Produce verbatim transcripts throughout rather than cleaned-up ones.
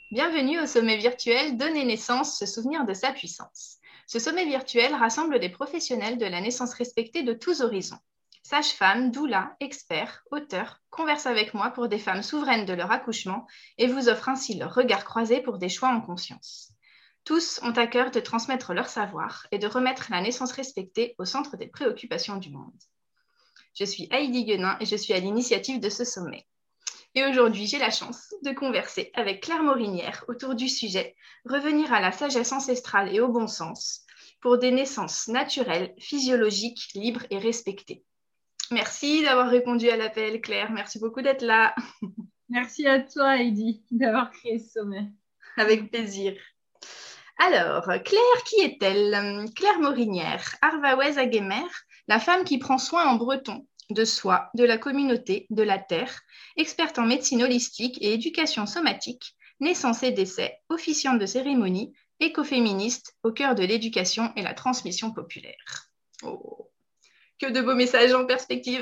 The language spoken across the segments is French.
Bienvenue au sommet virtuel Donner naissance, se souvenir de sa puissance. Ce sommet virtuel rassemble des professionnels de la naissance respectée de tous horizons. Sages-femmes, doulas, experts, auteurs conversent avec moi pour des femmes souveraines de leur accouchement et vous offrent ainsi leur regard croisé pour des choix en conscience. Tous ont à cœur de transmettre leur savoir et de remettre la naissance respectée au centre des préoccupations du monde. Je suis Heidi Guenin et je suis à l'initiative de ce sommet. Et aujourd'hui, j'ai la chance de converser avec Claire Morinière autour du sujet revenir à la sagesse ancestrale et au bon sens pour des naissances naturelles, physiologiques, libres et respectées. Merci d'avoir répondu à l'appel, Claire. Merci beaucoup d'être là. Merci à toi, Heidi, d'avoir créé ce sommet. Avec plaisir. Alors, Claire, qui est-elle? Claire Morinière, Arvawez Aguemer, la femme qui prend soin en breton de soi, de la communauté, de la terre, experte en médecine holistique et éducation somatique, naissance et décès, officiante de cérémonie, écoféministe au cœur de l'éducation et la transmission populaire. Oh, que de beaux messages en perspective.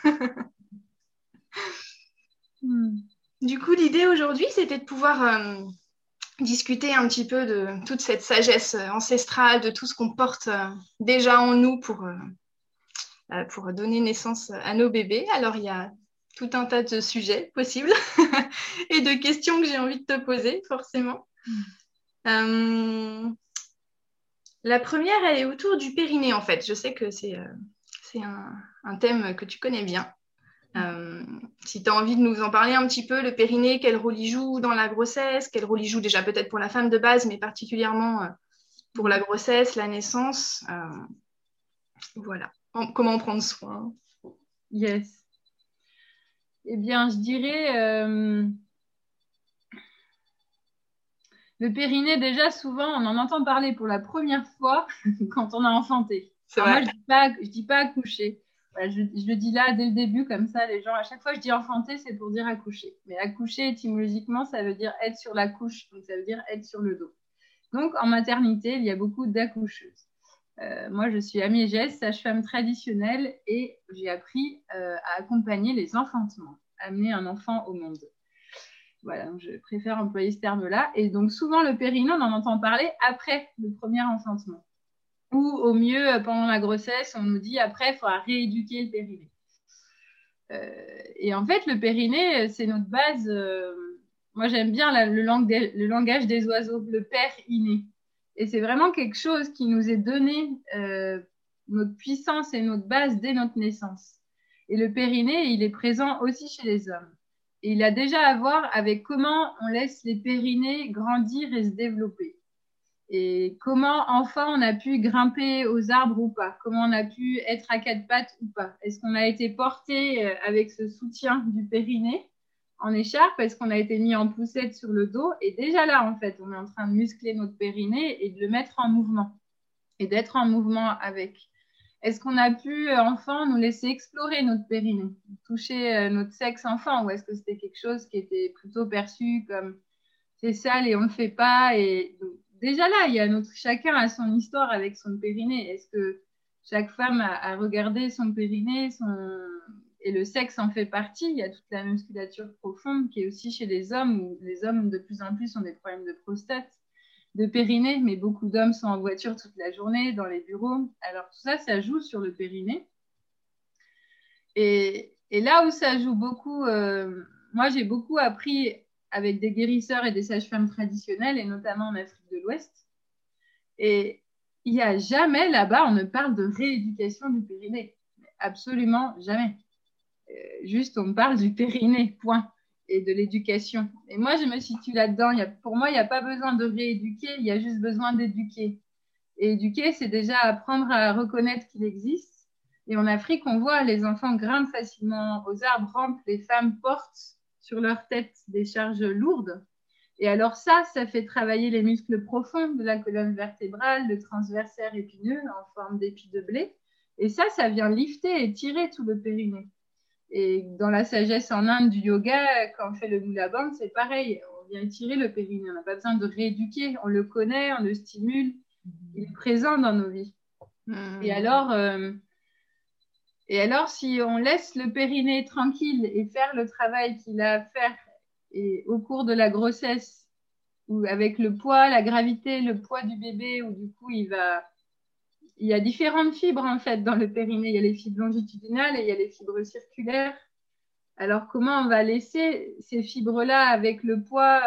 hmm. Du coup, l'idée aujourd'hui, c'était de pouvoir euh, discuter un petit peu de toute cette sagesse ancestrale, de tout ce qu'on porte euh, déjà en nous pour... Euh, pour donner naissance à nos bébés. Alors, il y a tout un tas de sujets possibles et de questions que j'ai envie de te poser, forcément. Mmh. Euh, la première, elle est autour du périnée, en fait. Je sais que c'est, euh, c'est un, un thème que tu connais bien. Euh, si tu as envie de nous en parler un petit peu, le périnée, quel rôle il joue dans la grossesse, quel rôle il joue déjà peut-être pour la femme de base, mais particulièrement euh, pour la grossesse, la naissance. Euh, voilà. Comment prendre soin? Yes. Eh bien, je dirais euh, le périnée, déjà, souvent, on en entend parler pour la première fois quand on a enfanté. Alors moi, je dis pas, je dis pas accoucher. Voilà, je, je le dis là dès le début, comme ça, les gens, à chaque fois que je dis enfanter, c'est pour dire accoucher. Mais accoucher, étymologiquement, ça veut dire être sur la couche, donc ça veut dire être sur le dos. Donc, en maternité, il y a beaucoup d'accoucheuses. Euh, moi, je suis Amie Gès, sage-femme traditionnelle, et j'ai appris euh, à accompagner les enfantements, amener un enfant au monde. Voilà, donc je préfère employer ce terme-là. Et donc, souvent, le périnée, on en entend parler après le premier enfantement. Ou au mieux, pendant la grossesse, on nous dit après, il faudra rééduquer le périnée. Euh, et en fait, le périnée, c'est notre base. Euh, moi, j'aime bien la, le, langue des, le langage des oiseaux, le père inné. Et c'est vraiment quelque chose qui nous est donné, euh, notre puissance et notre base dès notre naissance. Et le périnée, il est présent aussi chez les hommes. Et il a déjà à voir avec comment on laisse les périnées grandir et se développer. Et comment, enfant, on a pu grimper aux arbres ou pas? Comment on a pu être à quatre pattes ou pas? Est-ce qu'on a été porté avec ce soutien du périnée en écharpe? Est-ce qu'on a été mis en poussette sur le dos? Et déjà là, en fait, on est en train de muscler notre périnée et de le mettre en mouvement et d'être en mouvement avec. Est-ce qu'on a pu, enfant, nous laisser explorer notre périnée, toucher notre sexe enfant, ou est-ce que c'était quelque chose qui était plutôt perçu comme c'est sale et on ne le fait pas? Et donc, déjà là, il y a notre, chacun a son histoire avec son périnée. Est-ce que chaque femme a, a regardé son périnée, son... et le sexe en fait partie? Il y a toute la musculature profonde qui est aussi chez les hommes, où les hommes de plus en plus ont des problèmes de prostate, de périnée, mais beaucoup d'hommes sont en voiture toute la journée, dans les bureaux. Alors tout ça, ça joue sur le périnée. Et, et là où ça joue beaucoup, euh, moi j'ai beaucoup appris avec des guérisseurs et des sages-femmes traditionnelles, et notamment en Afrique de l'Ouest. Et il n'y a jamais là-bas, on ne parle de rééducation du périnée. Absolument jamais. Euh, juste, on parle du périnée, point. Et de l'éducation. Et moi, je me situe là-dedans. Il y a, pour moi, il n'y a pas besoin de rééduquer, il y a juste besoin d'éduquer. Et éduquer, c'est déjà apprendre à reconnaître qu'il existe. Et en Afrique, on voit les enfants grimpent facilement aux arbres, rampent, les femmes portent sur leur tête des charges lourdes. Et alors ça, ça fait travailler les muscles profonds de la colonne vertébrale, le transversaire épineux en forme d'épi de blé. Et ça, ça vient lifter et tirer tout le périnée. Et dans la sagesse en Inde du yoga, quand on fait le Mula Bandha, c'est pareil. On vient tirer le périnée. On n'a pas besoin de rééduquer. On le connaît, on le stimule. Il est présent dans nos vies. Mmh. Et alors, euh, et alors, si on laisse le périnée tranquille et faire le travail qu'il a à faire et au cours de la grossesse, où avec le poids, la gravité, le poids du bébé, où du coup, il va... Il y a différentes fibres, en fait, dans le périnée. Il y a les fibres longitudinales et il y a les fibres circulaires. Alors, comment on va laisser ces fibres-là, avec le poids,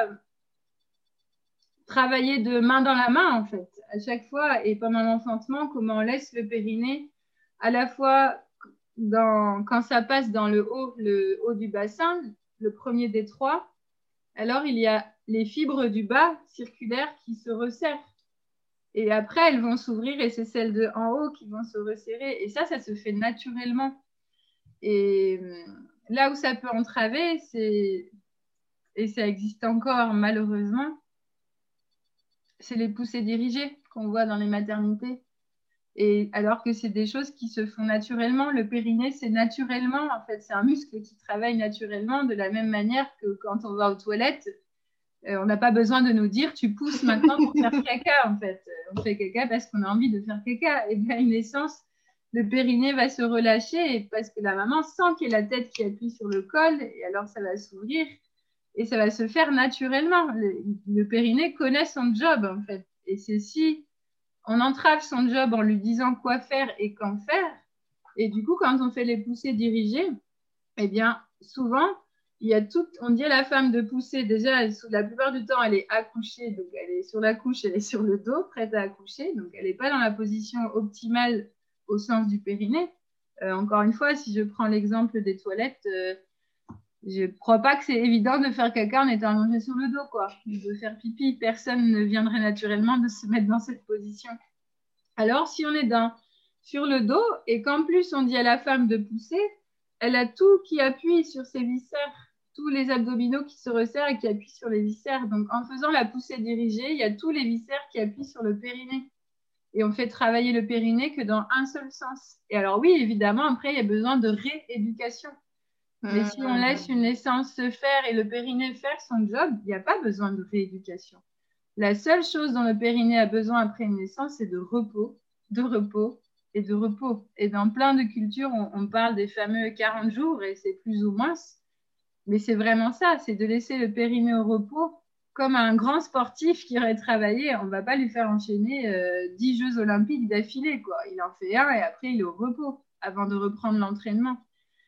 travailler de main dans la main, en fait, à chaque fois, et pendant l'enfantement, comment on laisse le périnée à la fois dans, quand ça passe dans le haut, le haut du bassin, le premier des trois, alors il y a les fibres du bas circulaires qui se resserrent. Et après, elles vont s'ouvrir et c'est celles de en haut qui vont se resserrer. Et ça, ça se fait naturellement. Et là où ça peut entraver, c'est, et ça existe encore malheureusement, c'est les poussées dirigées qu'on voit dans les maternités. Et alors que c'est des choses qui se font naturellement. Le périnée, c'est naturellement, en fait, c'est un muscle qui travaille naturellement de la même manière que quand on va aux toilettes, euh, on n'a pas besoin de nous dire tu pousses maintenant pour faire caca, en fait. On fait caca parce qu'on a envie de faire caca. Et bien, à une naissance, le périnée va se relâcher parce que la maman sent qu'il y a la tête qui appuie sur le col et alors ça va s'ouvrir et ça va se faire naturellement. Le, le périnée connaît son job, en fait. Et c'est si on entrave son job en lui disant quoi faire et quand faire. Et du coup, quand on fait les poussées dirigées, eh bien, souvent, il y a tout, on dit à la femme de pousser. Déjà, elle, la plupart du temps, elle est accouchée, donc elle est sur la couche, elle est sur le dos, prête à accoucher. Donc, elle n'est pas dans la position optimale au sens du périnée. Euh, encore une fois, si je prends l'exemple des toilettes, euh, je ne crois pas que c'est évident de faire caca en étant allongé sur le dos, quoi. De faire pipi, personne ne viendrait naturellement de se mettre dans cette position. Alors, si on est dans, sur le dos et qu'en plus on dit à la femme de pousser, elle a tout qui appuie sur ses viscères, tous les abdominaux qui se resserrent et qui appuient sur les viscères. Donc, en faisant la poussée dirigée, il y a tous les viscères qui appuient sur le périnée. Et on fait travailler le périnée que dans un seul sens. Et alors oui, évidemment, après, il y a besoin de rééducation. Mais si on laisse une naissance se faire et le périnée faire son job, il n'y a pas besoin de rééducation. La seule chose dont le périnée a besoin après une naissance, c'est de repos, de repos et de repos. Et dans plein de cultures, on, on parle des fameux quarante jours et c'est plus ou moins. Mais c'est vraiment ça, c'est de laisser le périnée au repos comme un grand sportif qui aurait travaillé. On ne va pas lui faire enchaîner euh, dix Jeux olympiques d'affilée, quoi. Il en fait un et après il est au repos avant de reprendre l'entraînement.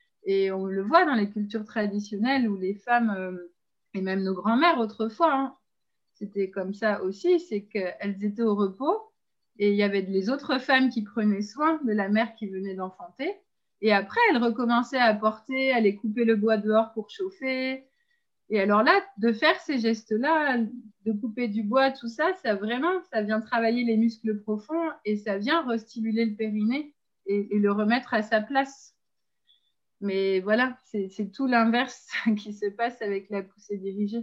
Et on le voit dans les cultures traditionnelles où les femmes, euh, et même nos grands-mères autrefois, hein, c'était comme ça aussi, c'est qu'elles étaient au repos et il y avait les autres femmes qui prenaient soin de la mère qui venait d'enfanter. Et après, elles recommençaient à porter, à aller couper le bois dehors pour chauffer. Et alors là, de faire ces gestes-là, de couper du bois, tout ça, ça vraiment, ça vient travailler les muscles profonds et ça vient restimuler le périnée et, et le remettre à sa place. Mais voilà, c'est, c'est tout l'inverse qui se passe avec la poussée dirigée.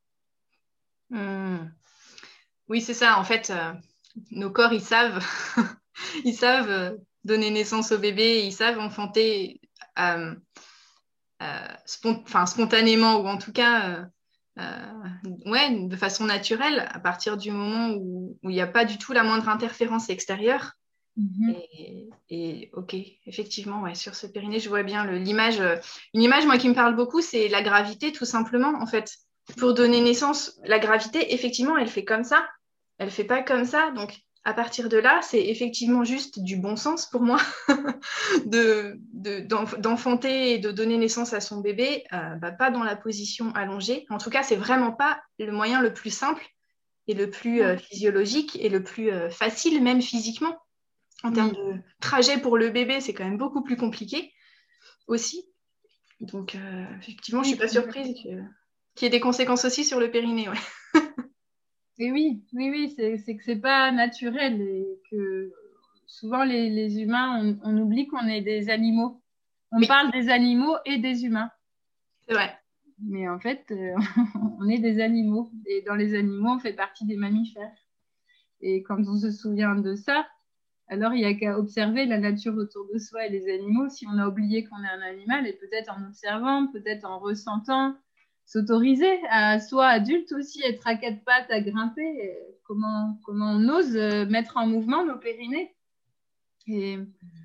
Mmh. Oui, c'est ça. En fait, euh, nos corps, ils savent, ils savent euh, donner naissance au bébé, ils savent enfanter euh, euh, spont- enfin, spontanément ou en tout cas, euh, euh, ouais, de façon naturelle, à partir du moment où il n'y a pas du tout la moindre interférence extérieure. Mmh. Et, et ok, effectivement, ouais, sur ce périnée, je vois bien le, l'image. Euh, une image, moi, qui me parle beaucoup, c'est la gravité, tout simplement, en fait. Pour donner naissance, la gravité, effectivement, elle fait comme ça. Elle ne fait pas comme ça. Donc, à partir de là, c'est effectivement juste du bon sens pour moi de, de, d'enf- d'enfanter et de donner naissance à son bébé, euh, bah, pas dans la position allongée. En tout cas, c'est vraiment pas le moyen le plus simple et le plus euh, physiologique et le plus euh, facile, même physiquement. En termes de trajet pour le bébé, c'est quand même beaucoup plus compliqué aussi. Donc, euh, effectivement, je ne suis pas surprise que... qu'il y ait des conséquences aussi sur le périnée. Ouais. Et oui, oui, oui, c'est, c'est que ce n'est pas naturel et que souvent les, les humains, on, on oublie qu'on est des animaux. On oui. parle des animaux et des humains. C'est vrai. Mais en fait, euh, on est des animaux. Et dans les animaux, on fait partie des mammifères. Et quand on se souvient de ça, alors il n'y a qu'à observer la nature autour de soi et les animaux. Si on a oublié qu'on est un animal, et peut-être en observant, peut-être en ressentant, s'autoriser à soi adulte aussi, être à quatre pattes, à grimper. Comment, comment on ose mettre en mouvement nos périnées. Et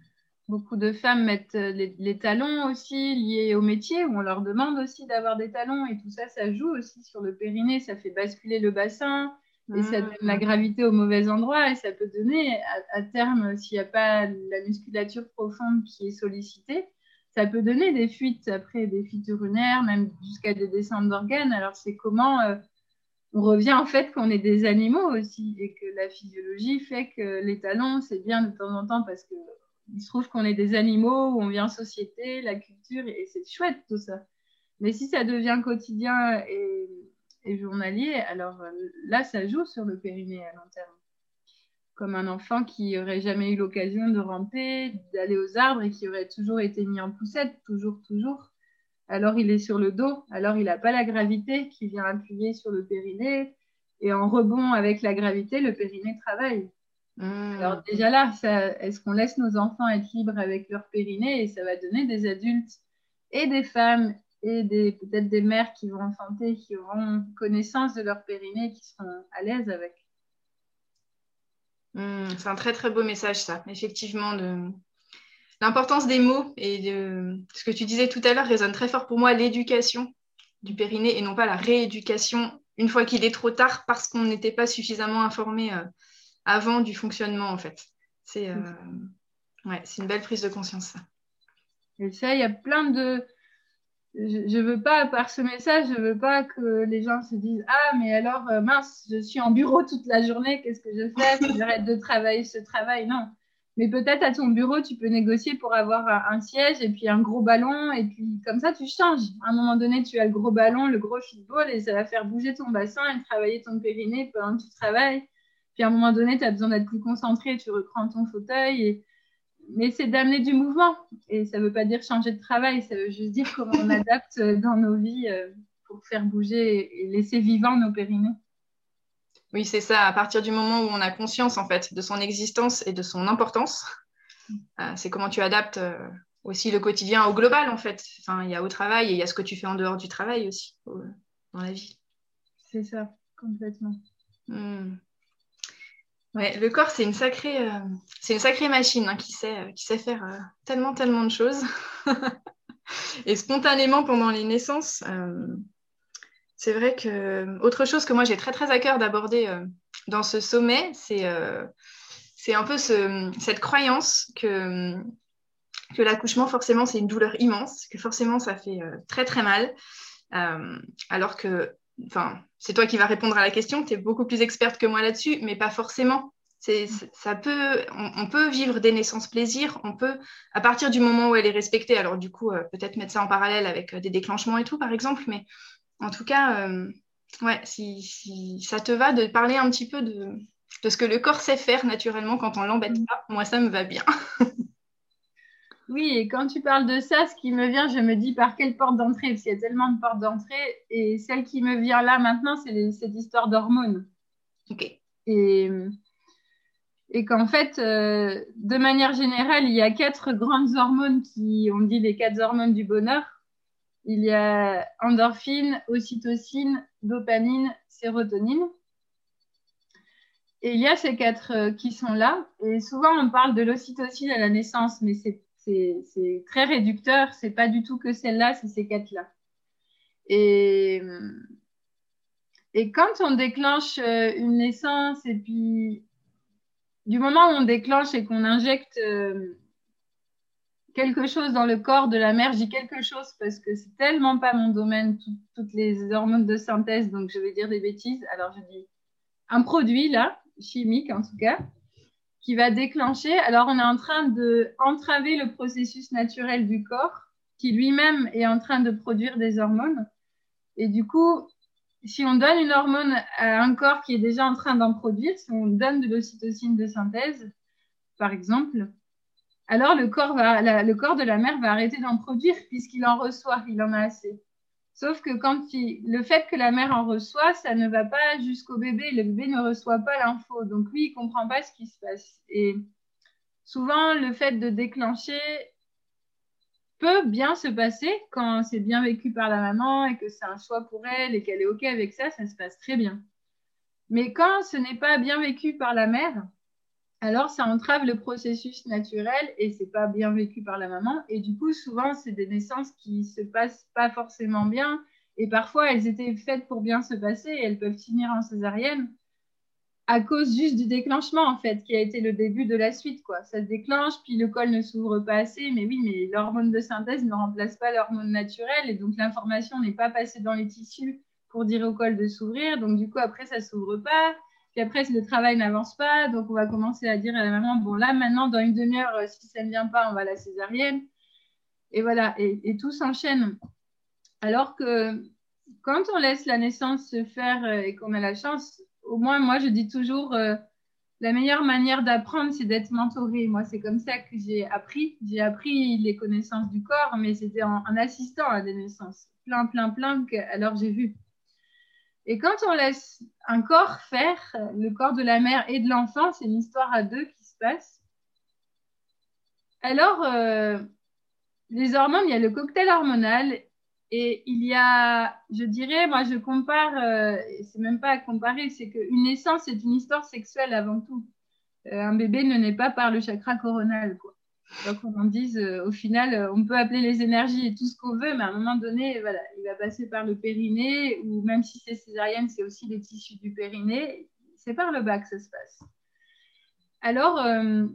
Beaucoup de femmes mettent les, les talons aussi liés au métier, où on leur demande aussi d'avoir des talons. Et tout ça, ça joue aussi sur le périnée. Ça fait basculer le bassin et mmh. ça donne la gravité au mauvais endroit. Et ça peut donner, à, à terme, s'il n'y a pas la musculature profonde qui est sollicitée, ça peut donner des fuites après, des fuites urinaires, même jusqu'à des descentes d'organes. Alors, c'est comment... Euh, on revient en fait qu'on est des animaux aussi et que la physiologie fait que les talons, c'est bien de temps en temps parce que il se trouve qu'on est des animaux, où on vit en société, la culture, et c'est chouette tout ça. Mais si ça devient quotidien et, et journalier, alors là, ça joue sur le périnée à long terme. Comme un enfant qui n'aurait jamais eu l'occasion de ramper, d'aller aux arbres et qui aurait toujours été mis en poussette, toujours, toujours. Alors il est sur le dos, alors il n'a pas la gravité qui vient appuyer sur le périnée. Et en rebond avec la gravité, le périnée travaille. Mmh. Alors déjà là, ça, est-ce qu'on laisse nos enfants être libres avec leur périnée et ça va donner des adultes et des femmes et des, peut-être des mères qui vont enfanter, qui auront connaissance de leur périnée, qui seront à l'aise avec. Mmh, c'est un très très beau message ça, effectivement. De... L'importance des mots et de... ce que tu disais tout à l'heure résonne très fort pour moi, l'éducation du périnée et non pas la rééducation une fois qu'il est trop tard parce qu'on n'était pas suffisamment informé euh, avant du fonctionnement, en fait. C'est euh... ouais, c'est une belle prise de conscience, ça. Et ça, il y a plein de... Je ne veux pas, par ce message, je ne veux pas que les gens se disent « Ah, mais alors, euh, mince, je suis en bureau toute la journée, qu'est-ce que je fais? J'arrête de travailler ce travail. » Non. Mais peut-être à ton bureau, tu peux négocier pour avoir un, un siège et puis un gros ballon. Et puis, comme ça, tu changes. À un moment donné, tu as le gros ballon, le gros football et ça va faire bouger ton bassin et travailler ton périnée pendant que tu travailles. Puis à un moment donné, tu as besoin d'être plus concentré, tu reprends ton fauteuil. Et... Mais c'est d'amener du mouvement. Et ça ne veut pas dire changer de travail, ça veut juste dire comment on adapte dans nos vies pour faire bouger et laisser vivant nos périnées. Oui, c'est ça. À partir du moment où on a conscience, en fait, de son existence et de son importance, euh, c'est comment tu adaptes euh, aussi le quotidien au global, en fait. Enfin, il y a au travail et il y a ce que tu fais en dehors du travail aussi, au, dans la vie. C'est ça, complètement. Mmh. Ouais, le corps, c'est une sacrée, euh, c'est une sacrée machine hein, qui sait, euh, qui sait faire euh, tellement, tellement de choses. Et spontanément, pendant les naissances, euh, c'est vrai que autre chose que moi j'ai très, très à cœur d'aborder euh, dans ce sommet, c'est, euh, c'est un peu ce, cette croyance que, que l'accouchement, forcément, c'est une douleur immense, que forcément, ça fait euh, très, très mal. Euh, alors que Enfin, c'est toi qui vas répondre à la question, tu es beaucoup plus experte que moi là-dessus, mais pas forcément. C'est, ça peut, on, on peut vivre des naissances plaisir, on peut, à partir du moment où elle est respectée, alors du coup, euh, peut-être mettre ça en parallèle avec euh, des déclenchements et tout, par exemple, mais en tout cas, euh, ouais, si, si ça te va de parler un petit peu de, de ce que le corps sait faire naturellement quand on l'embête pas, moi, ça me va bien. Oui, et quand tu parles de ça, ce qui me vient, je me dis par quelle porte d'entrée, parce qu'il y a tellement de portes d'entrée, et celle qui me vient là maintenant, c'est les, cette histoire d'hormones. Ok. Et, et qu'en fait, euh, de manière générale, il y a quatre grandes hormones qui, on dit les quatre hormones du bonheur. Il y a endorphine, ocytocine, dopamine, sérotonine. Et il y a ces quatre euh, qui sont là. Et souvent, on parle de l'ocytocine à la naissance, mais c'est C'est, c'est très réducteur, c'est pas du tout que celle-là, c'est ces quatre-là. Et, et quand on déclenche une naissance, et puis du moment où on déclenche et qu'on injecte euh, quelque chose dans le corps de la mère, je dis quelque chose parce que c'est tellement pas mon domaine, tout, toutes les hormones de synthèse, donc je vais dire des bêtises. Alors je dis un produit là, chimique en tout cas, qui va déclencher. Alors, on est en train d'entraver le processus naturel du corps qui lui-même est en train de produire des hormones. Et du coup, si on donne une hormone à un corps qui est déjà en train d'en produire, si on donne de l'ocytocine de synthèse, par exemple, alors le corps, va, la, le corps de la mère va arrêter d'en produire puisqu'il en reçoit, il en a assez. Sauf que quand il, le fait que la mère en reçoit, ça ne va pas jusqu'au bébé. Le bébé ne reçoit pas l'info. Donc lui, il ne comprend pas ce qui se passe. Et souvent, le fait de déclencher peut bien se passer quand c'est bien vécu par la maman et que c'est un choix pour elle et qu'elle est OK avec ça, ça se passe très bien. Mais quand ce n'est pas bien vécu par la mère, alors ça entrave le processus naturel et c'est pas bien vécu par la maman. Et du coup, souvent, c'est des naissances qui se passent pas forcément bien. Et parfois, elles étaient faites pour bien se passer et elles peuvent finir en césarienne à cause juste du déclenchement, en fait, qui a été le début de la suite, quoi. Ça se déclenche, puis le col ne s'ouvre pas assez. Mais oui, mais l'hormone de synthèse ne remplace pas l'hormone naturelle et donc l'information n'est pas passée dans les tissus pour dire au col de s'ouvrir. Donc du coup, après, ça s'ouvre pas. Puis après, le travail n'avance pas, donc on va commencer à dire à la maman, bon là, maintenant, dans une demi-heure, si ça ne vient pas, on va à la césarienne. Et voilà, et, et tout s'enchaîne. Alors que quand on laisse la naissance se faire et qu'on a la chance, au moins, moi, je dis toujours, euh, la meilleure manière d'apprendre, c'est d'être mentoré. Moi, c'est comme ça que j'ai appris. J'ai appris les connaissances du corps, mais c'était en, en assistant à des naissances. Plein, plein, plein, que, alors j'ai vu. Et quand on laisse un corps faire, le corps de la mère et de l'enfant, c'est une histoire à deux qui se passe. Alors, euh, les hormones, il y a le cocktail hormonal et il y a, je dirais, moi je compare, euh, c'est même pas à comparer, c'est qu'une naissance, c'est une histoire sexuelle avant tout. Euh, un bébé ne naît pas par le chakra coronal, quoi. Donc, on en dise, euh, au final, euh, on peut appeler les énergies et tout ce qu'on veut, mais à un moment donné, voilà, il va passer par le périnée, ou même si c'est césarienne, c'est aussi les tissus du périnée. C'est par le bas que ça se passe. Alors, euh,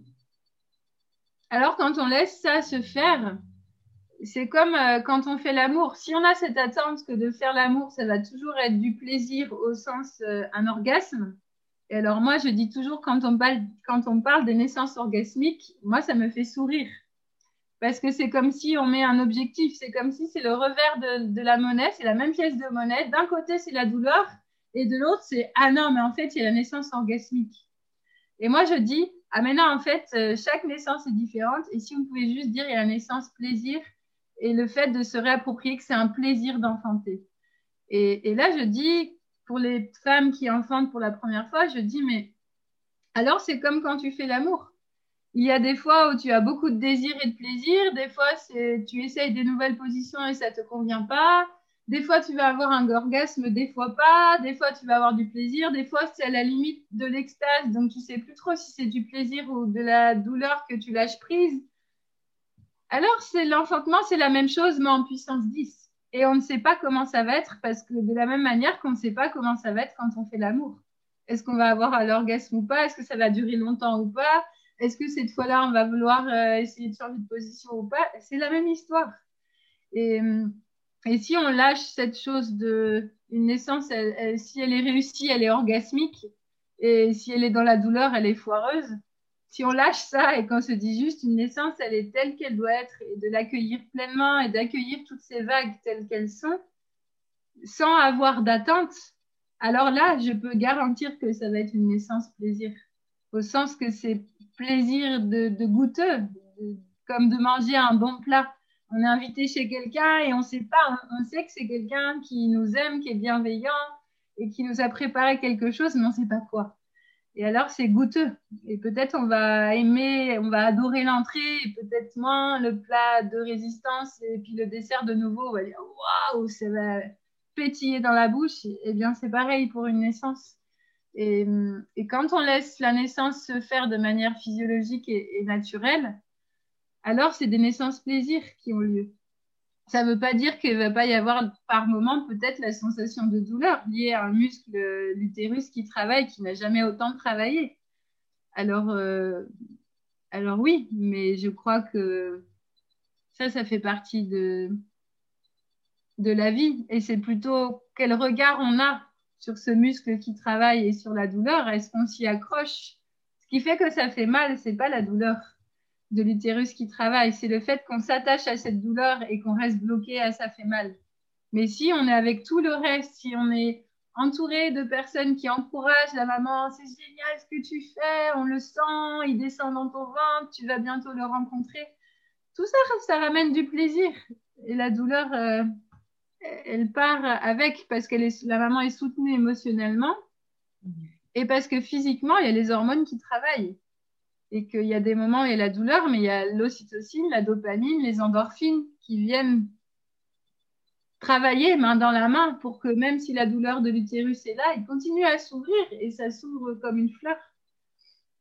alors quand on laisse ça se faire, c'est comme euh, quand on fait l'amour. Si on a cette attente que de faire l'amour, ça va toujours être du plaisir au sens euh, un orgasme. Et alors moi, je dis toujours, quand on, parle, quand on parle des naissances orgasmiques, moi, ça me fait sourire. Parce que c'est comme si on met un objectif, c'est comme si c'est le revers de, de la monnaie, c'est la même pièce de monnaie. D'un côté, c'est la douleur, et de l'autre, c'est « Ah non, mais en fait, il y a la naissance orgasmique ». Et moi, je dis « Ah mais non, en fait, euh, chaque naissance est différente, et si on pouvait juste dire « Il y a la naissance plaisir », et le fait de se réapproprier que c'est un plaisir d'enfanter. Et, et là, je dis, pour les femmes qui enfantent pour la première fois, je dis, mais alors c'est comme quand tu fais l'amour. Il y a des fois où tu as beaucoup de désir et de plaisir, des fois c'est, tu essayes des nouvelles positions et ça ne te convient pas, des fois tu vas avoir un orgasme, des fois pas, des fois tu vas avoir du plaisir, des fois c'est à la limite de l'extase, donc tu ne sais plus trop si c'est du plaisir ou de la douleur que tu lâches prise. Alors c'est l'enfantement, c'est la même chose, mais en puissance dix. Et on ne sait pas comment ça va être parce que de la même manière qu'on ne sait pas comment ça va être quand on fait l'amour. Est-ce qu'on va avoir l'orgasme ou pas? Est-ce que ça va durer longtemps ou pas? Est-ce que cette fois-là, on va vouloir euh, essayer de changer de position ou pas? C'est la même histoire. Et, et si on lâche cette chose de une naissance, elle, elle, si elle est réussie, elle est orgasmique. Et si elle est dans la douleur, elle est foireuse. Si on lâche ça et qu'on se dit juste une naissance, elle est telle qu'elle doit être, et de l'accueillir pleinement et d'accueillir toutes ces vagues telles qu'elles sont, sans avoir d'attente, alors là, je peux garantir que ça va être une naissance plaisir. Au sens que c'est plaisir de, de goûteux, de, comme de manger un bon plat. On est invité chez quelqu'un et on sait pas, on, on sait que c'est quelqu'un qui nous aime, qui est bienveillant et qui nous a préparé quelque chose, mais on sait pas quoi. Et alors, c'est goûteux. Et peut-être on va aimer, on va adorer l'entrée, et peut-être moins le plat de résistance. Et puis le dessert, de nouveau, on va dire waouh, ça va pétiller dans la bouche. Eh bien, c'est pareil pour une naissance. Et, et quand on laisse la naissance se faire de manière physiologique et, et naturelle, alors c'est des naissances plaisir qui ont lieu. Ça ne veut pas dire qu'il ne va pas y avoir par moment peut-être la sensation de douleur liée à un muscle, l'utérus qui travaille, qui n'a jamais autant travaillé. Alors, euh, alors oui, mais je crois que ça, ça fait partie de, de la vie. Et c'est plutôt quel regard on a sur ce muscle qui travaille et sur la douleur. Est-ce qu'on s'y accroche? Ce qui fait que ça fait mal, c'est pas la douleur de l'utérus qui travaille, c'est le fait qu'on s'attache à cette douleur et qu'on reste bloqué à ça fait mal. Mais si on est avec tout le reste, si on est entouré de personnes qui encouragent la maman, c'est génial ce que tu fais, on le sent, il descend dans ton ventre, tu vas bientôt le rencontrer. Tout ça, ça ramène du plaisir. Et la douleur, euh, elle part avec parce que la maman est soutenue émotionnellement et parce que physiquement, il y a les hormones qui travaillent. Et qu'il y a des moments où il y a la douleur, mais il y a l'ocytocine, la dopamine, les endorphines qui viennent travailler main dans la main pour que même si la douleur de l'utérus est là, il continue à s'ouvrir et ça s'ouvre comme une fleur.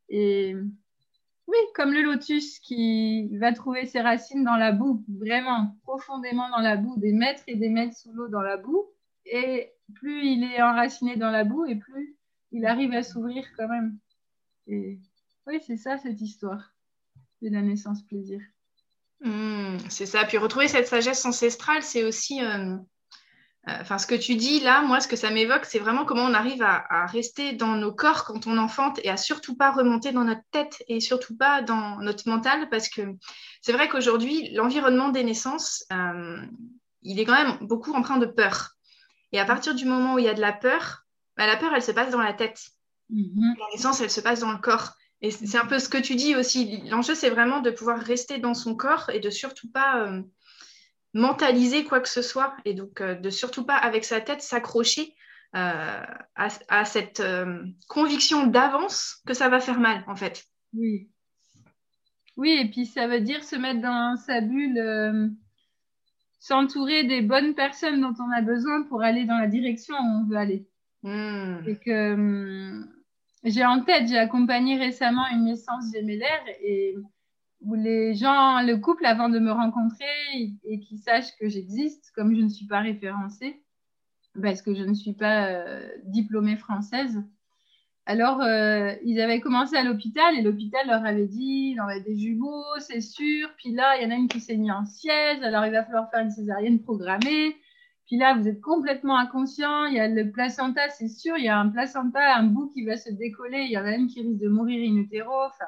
Et oui, comme le lotus qui va trouver ses racines dans la boue, vraiment profondément dans la boue, des mètres et des mètres sous l'eau dans la boue. Et plus il est enraciné dans la boue et plus il arrive à s'ouvrir quand même. Et oui, c'est ça cette histoire de la naissance plaisir. Mmh, c'est ça. Puis retrouver cette sagesse ancestrale, c'est aussi... Euh... Enfin, ce que tu dis là, moi, ce que ça m'évoque, c'est vraiment comment on arrive à, à rester dans nos corps quand on enfante et à surtout pas remonter dans notre tête et surtout pas dans notre mental, parce que c'est vrai qu'aujourd'hui, l'environnement des naissances, euh, il est quand même beaucoup empreint de peur. Et à partir du moment où il y a de la peur, bah, la peur, elle se passe dans la tête. Mm-hmm. La naissance, elle se passe dans le corps. Et c'est un peu ce que tu dis aussi. L'enjeu, c'est vraiment de pouvoir rester dans son corps et de surtout pas... Euh, mentaliser quoi que ce soit et donc euh, de surtout pas avec sa tête s'accrocher euh, à, à cette euh, conviction d'avance que ça va faire mal en fait. Oui. Oui, et puis ça veut dire se mettre dans sa bulle, euh, s'entourer des bonnes personnes dont on a besoin pour aller dans la direction où on veut aller. Mmh. Et que euh, j'ai en tête, j'ai accompagné récemment une naissance gémellaire et où les gens, le couple, avant de me rencontrer et, et qu'ils sachent que j'existe, comme je ne suis pas référencée, parce que je ne suis pas euh, diplômée française. Alors, euh, ils avaient commencé à l'hôpital et l'hôpital leur avait dit, il en va des jumeaux, c'est sûr. Puis là, il y en a une qui s'est mise en siège, alors il va falloir faire une césarienne programmée. Puis là, vous êtes complètement inconscient, il y a le placenta, c'est sûr, il y a un placenta, un bout qui va se décoller, il y en a une qui risque de mourir in utero. Enfin,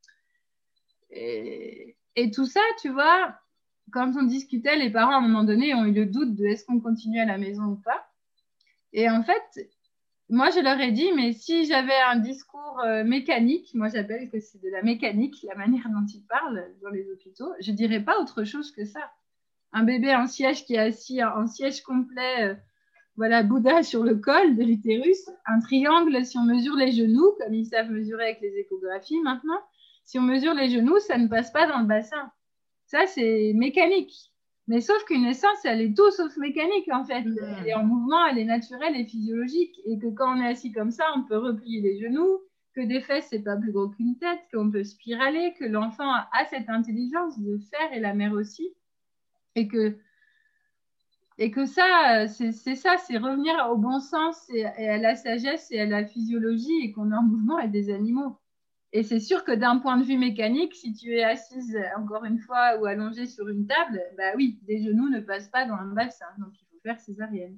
et, et tout ça, tu vois, quand on discutait, les parents, à un moment donné, ont eu le doute de est-ce qu'on continue à la maison ou pas. Et en fait, moi, je leur ai dit, mais si j'avais un discours euh, mécanique, moi j'appelle que c'est de la mécanique, la manière dont ils parlent dans les hôpitaux, je dirais pas autre chose que ça. Un bébé en siège qui est assis en siège complet, euh, voilà, Bouddha sur le col de l'utérus, un triangle si on mesure les genoux, comme ils savent mesurer avec les échographies maintenant. Si on mesure les genoux, ça ne passe pas dans le bassin. Ça, c'est mécanique. Mais sauf qu'une naissance, elle est tout sauf mécanique, en fait. Mmh. Elle est en mouvement, elle est naturelle et physiologique. Et que quand on est assis comme ça, on peut replier les genoux, que des fesses, c'est pas plus gros qu'une tête, qu'on peut spiraler, que l'enfant a cette intelligence de faire et la mère aussi. Et que, et que ça, c'est, c'est ça, c'est revenir au bon sens et, et à la sagesse et à la physiologie et qu'on est en mouvement avec des animaux. Et c'est sûr que d'un point de vue mécanique, si tu es assise encore une fois ou allongée sur une table, bah oui, des genoux ne passent pas dans un bassin, donc il faut faire césarienne.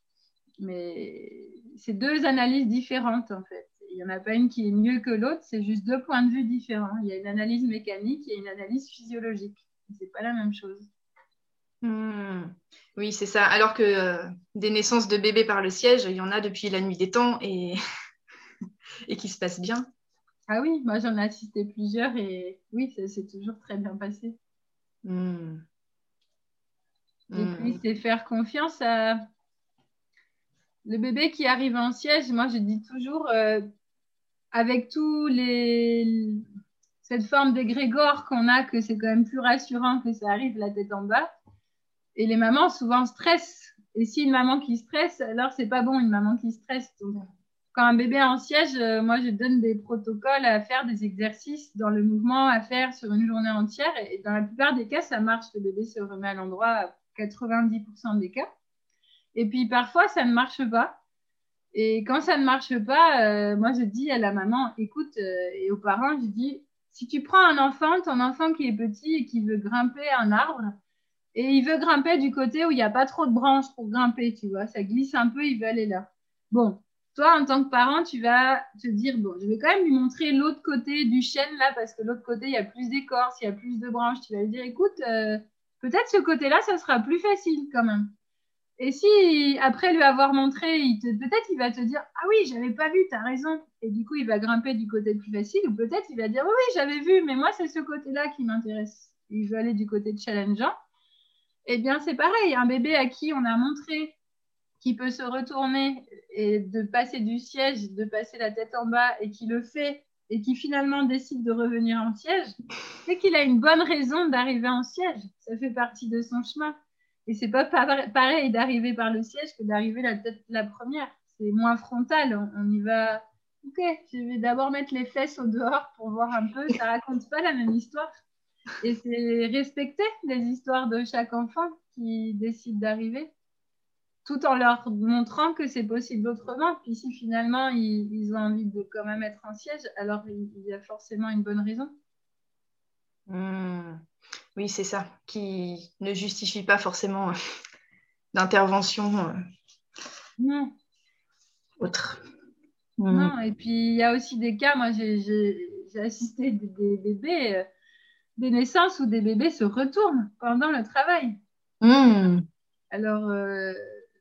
Mais c'est deux analyses différentes en fait. Il n'y en a pas une qui est mieux que l'autre, c'est juste deux points de vue différents. Il y a une analyse mécanique et une analyse physiologique. C'est pas la même chose. Mmh. Oui, c'est ça. Alors que euh, des naissances de bébés par le siège, il y en a depuis la nuit des temps et, et qui se passent bien. Ah oui, moi j'en ai assisté plusieurs et oui, ça s'est toujours très bien passé. Mmh. Et mmh. puis c'est faire confiance à le bébé qui arrive en siège. Moi je dis toujours, euh, avec tous les cette forme d'égrégore qu'on a, que c'est quand même plus rassurant que ça arrive la tête en bas. Et les mamans souvent stressent. Et si une maman qui stresse, alors c'est pas bon une maman qui stresse. Donc, quand un bébé est en siège, euh, moi je donne des protocoles à faire, des exercices dans le mouvement à faire sur une journée entière. Et dans la plupart des cas, ça marche. Le bébé se remet à l'endroit à quatre-vingt-dix pour cent des cas. Et puis parfois, ça ne marche pas. Et quand ça ne marche pas, euh, moi je dis à la maman, écoute, euh, et aux parents, je dis, si tu prends un enfant, ton enfant qui est petit et qui veut grimper un arbre, et il veut grimper du côté où il n'y a pas trop de branches pour grimper, tu vois, ça glisse un peu, il veut aller là. Bon, toi, en tant que parent, tu vas te dire, bon, je vais quand même lui montrer l'autre côté du chêne là, parce que l'autre côté, il y a plus d'écorce, il y a plus de branches. Tu vas lui dire, écoute, euh, peut-être ce côté-là, ça sera plus facile quand même. Et si, après lui avoir montré, il te, peut-être il va te dire, ah oui, j'avais pas vu, t'as raison. Et du coup, il va grimper du côté plus facile, ou peut-être il va dire, oui, oui, j'avais vu, mais moi, c'est ce côté-là qui m'intéresse. Il veut aller du côté de challengeant. Eh bien, c'est pareil, un bébé à qui on a montré qu'il peut se retourner et de passer du siège, de passer la tête en bas, et qui le fait, et qui finalement décide de revenir en siège, c'est qu'il a une bonne raison d'arriver en siège. Ça fait partie de son chemin. Et c'est pas pareil d'arriver par le siège que d'arriver la tête la première. C'est moins frontal. On, on y va ok, je vais d'abord mettre les fesses au dehors pour voir un peu, ça raconte pas la même histoire. Et c'est respecter les histoires de chaque enfant qui décide d'arriver, tout en leur montrant que c'est possible autrement. Puis si finalement ils, ils ont envie de quand même être en siège, alors il, il y a forcément une bonne raison. Mmh. Oui, c'est ça, qui ne justifie pas forcément euh, d'intervention euh, Non. autre. Mmh. Non, et puis il y a aussi des cas, moi j'ai, j'ai, j'ai assisté des, des bébés, euh, des naissances où des bébés se retournent pendant le travail. Mmh. Alors, euh,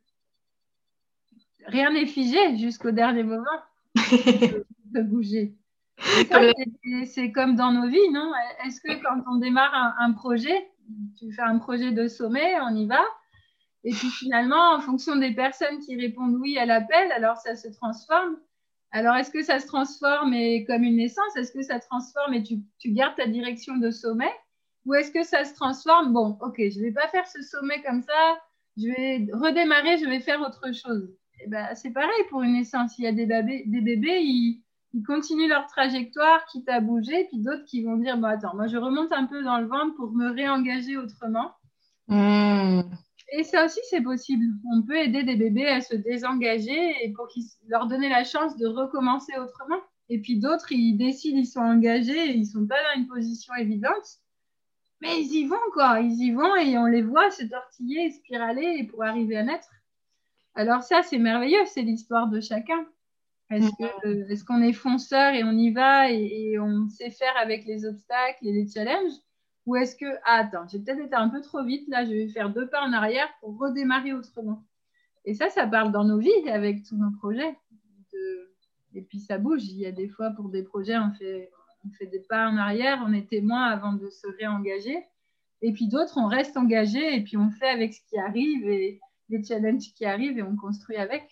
rien n'est figé jusqu'au dernier moment de, de bouger. Et ça, c'est, c'est comme dans nos vies, non? Est-ce que quand on démarre un, un projet, tu fais un projet de sommet, on y va, et puis finalement, en fonction des personnes qui répondent oui à l'appel, alors ça se transforme. Alors, est-ce que ça se transforme et comme une naissance? Est-ce que ça se transforme et tu, tu gardes ta direction de sommet? Ou est-ce que ça se transforme? Bon, ok, je ne vais pas faire ce sommet comme ça, je vais redémarrer, je vais faire autre chose. Et ben, c'est pareil pour une naissance. Il y a des bébés, des bébés ils, ils continuent leur trajectoire, quitte à bouger, puis d'autres qui vont dire, bon, attends, moi je remonte un peu dans le ventre pour me réengager autrement. Mmh. Et ça aussi, c'est possible. On peut aider des bébés à se désengager et pour qu'ils leur donner la chance de recommencer autrement. Et puis d'autres, ils décident, ils sont engagés, et ils sont pas dans une position évidente, mais ils y vont, quoi. Ils y vont et on les voit se tortiller, spiraler pour arriver à naître. Alors ça, c'est merveilleux, c'est l'histoire de chacun. Est-ce que, euh, est-ce qu'on est fonceur et on y va et, et on sait faire avec les obstacles et les challenges? Ou est-ce que, ah, attends, j'ai peut-être été un peu trop vite, là, je vais faire deux pas en arrière pour redémarrer autrement. Et ça, ça parle dans nos vies avec tous nos projets. De... Et puis ça bouge. Il y a des fois, pour des projets, on fait, on fait des pas en arrière, on est témoin avant de se réengager. Et puis d'autres, on reste engagé et puis on fait avec ce qui arrive et les challenges qui arrivent et on construit avec.